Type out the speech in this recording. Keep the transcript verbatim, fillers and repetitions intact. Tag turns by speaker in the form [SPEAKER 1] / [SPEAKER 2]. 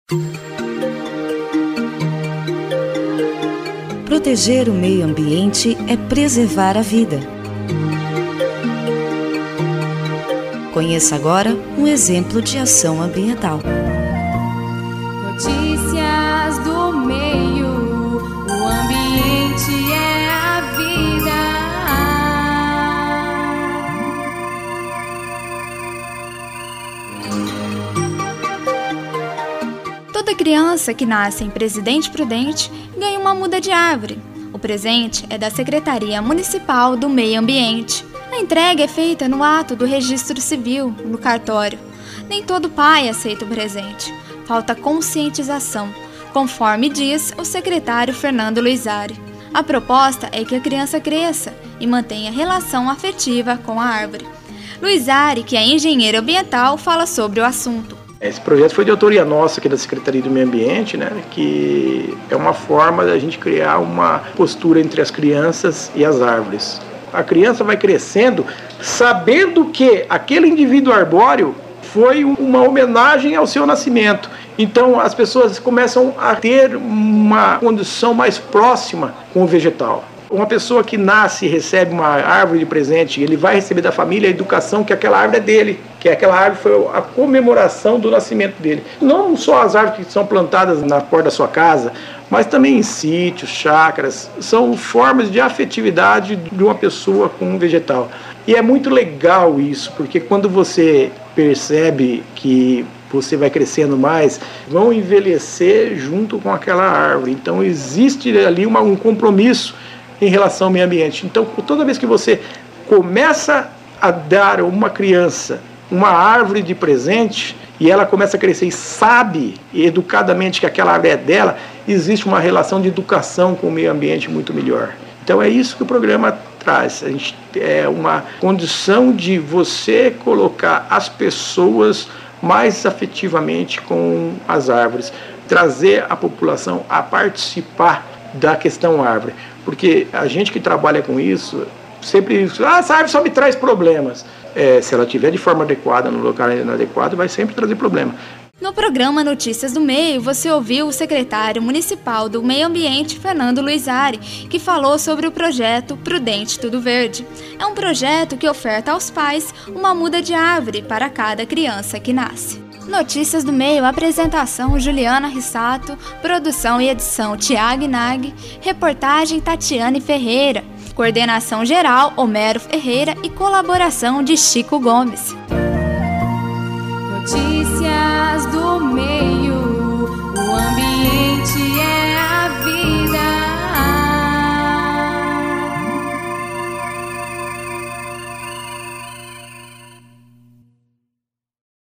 [SPEAKER 1] Proteger o meio ambiente é preservar a vida. Conheça agora um exemplo de ação ambiental.
[SPEAKER 2] Notícias do meio, o ambiente é a vida.
[SPEAKER 3] Toda criança que nasce em Presidente Prudente ganha uma muda de árvore. O presente é da Secretaria Municipal do Meio Ambiente. A entrega é feita no ato do registro civil, no cartório. Nem todo pai aceita o presente. Falta conscientização, conforme diz o secretário Fernando Luizari. A proposta é que a criança cresça e mantenha relação afetiva com a árvore. Luizari, que é engenheiro ambiental, fala sobre o assunto.
[SPEAKER 4] Esse projeto foi de autoria nossa aqui da Secretaria do Meio Ambiente, né, que é uma forma da gente criar uma postura entre as crianças e as árvores. A criança vai crescendo sabendo que aquele indivíduo arbóreo foi uma homenagem ao seu nascimento. Então as pessoas começam a ter uma condição mais próxima com o vegetal. Uma pessoa que nasce e recebe uma árvore de presente, ele vai receber da família a educação que aquela árvore é dele, que aquela árvore foi a comemoração do nascimento dele. Não só as árvores que são plantadas na porta da sua casa, mas também em sítios, chácaras, são formas de afetividade de uma pessoa com um vegetal. E é muito legal isso, porque quando você percebe que você vai crescendo mais, vão envelhecer junto com aquela árvore. Então existe ali uma, um compromisso em relação ao meio ambiente. Então, toda vez que você começa a dar a uma criança uma árvore de presente e ela começa a crescer e sabe educadamente que aquela árvore é dela, existe uma relação de educação com o meio ambiente muito melhor. Então é isso que o programa traz. A gente, é uma condição de você colocar as pessoas mais afetivamente com as árvores, trazer a população a participar da questão árvore. Porque a gente que trabalha com isso, sempre diz, ah, essa árvore só me traz problemas. É, se ela estiver de forma adequada, no local inadequado, vai sempre trazer problema.
[SPEAKER 3] No programa Notícias do Meio, você ouviu o secretário municipal do Meio Ambiente, Fernando Luizari, que falou sobre o projeto Prudente Tudo Verde. É um projeto que oferta aos pais uma muda de árvore para cada criança que nasce. Notícias do Meio, apresentação Juliana Rissato, produção e edição Tiago Nag, reportagem Tatiane Ferreira, coordenação geral Homero Ferreira e colaboração de Chico Gomes.